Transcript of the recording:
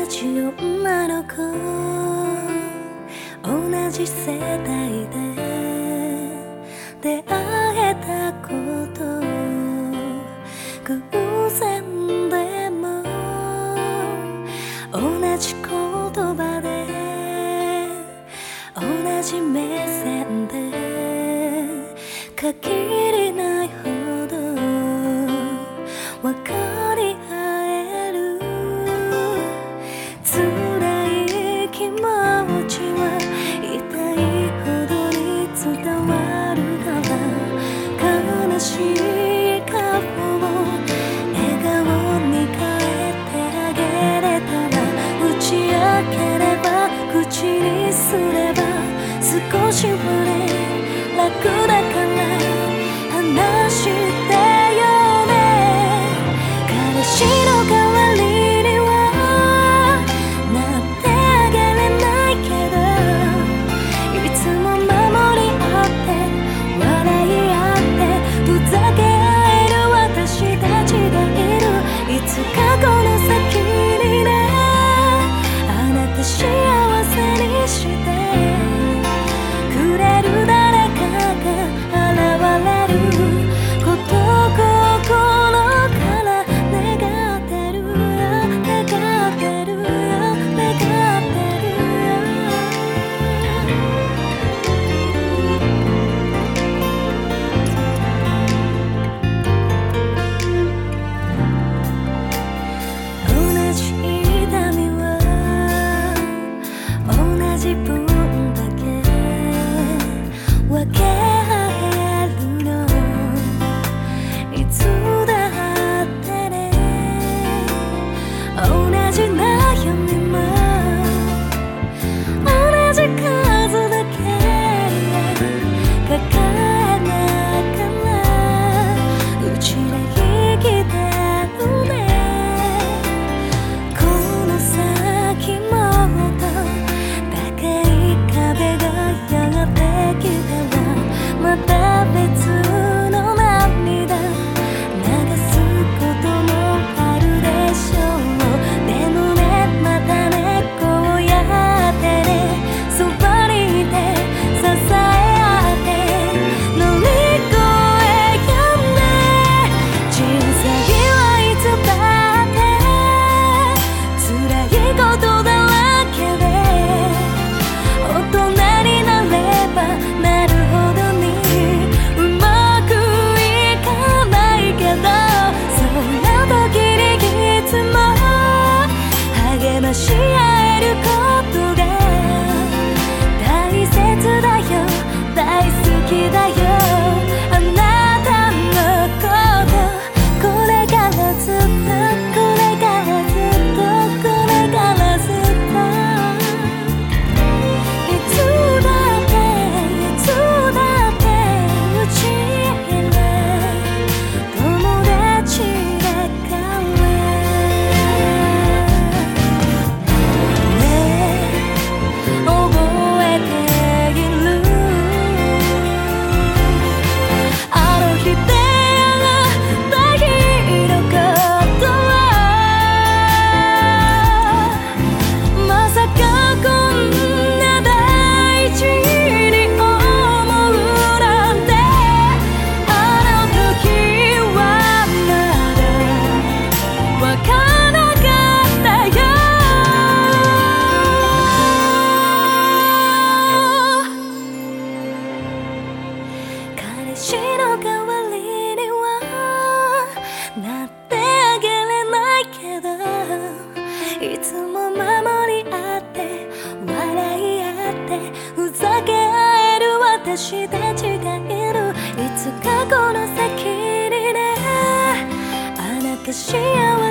じ女の子、同じ世代で出会えたこと、偶然でも同じ言葉で同じ目線で限りないほど分かり合える。辛い気持ちは痛いほどに伝わるから、悲しい顔を笑顔に変えてあげれたら、打ち明ければ口にすれば少しはね楽だから話してよね。彼氏の代わりにはなってあげれないけど、いつも守り合って笑い合ってふざけ合える私たちがいる。いつかこの先にね、あなた幸せにしてくれる誰かが現れることを心から願ってるよ、願ってるよ、願ってるよ。同じ痛みは同じ分だけ分け合えるの、いつだってね。同じ悩みも同じ数だけ抱えながらうちら生きてるね。この先もっと高い壁がやってきたら、また別の涙流すこともあるでしょう。でもね、またね、こうやってね、そばにいて支え合って乗り越えようね。人生はいつだって辛いことだらけで、大人になればなるほどにうまくいかないけど、そんな時にいつも励まし合えることが大切だよ、大好きだよ。あなたのことこれからずっと、これからずっと、これからずっと、いつだっていつだってうちに友達だからね。覚えているあの日出会った日のことは、まさかこんな大事に思うなんて、あの時はまだわからなかったよ。彼氏の代わりにはなってあげれないけど、いつも守り合って笑い合ってふざけ合える私たちがいる。いつかこの先にね、あなた幸